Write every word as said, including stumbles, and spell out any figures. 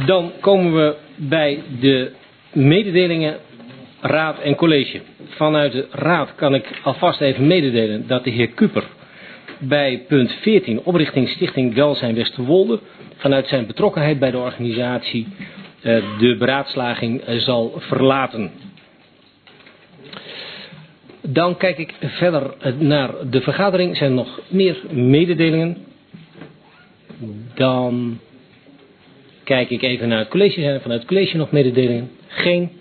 Dan komen we bij de mededelingen raad en college. Vanuit de raad kan ik alvast even mededelen dat de heer Kuper bij punt veertien, oprichting Stichting Welzijn Westerwolde, vanuit zijn betrokkenheid bij de organisatie de beraadslaging zal verlaten. Dan kijk ik verder naar de vergadering. Zijn er nog meer mededelingen? Dan kijk ik even naar het college. Zijn er vanuit het college nog mededelingen? Geen.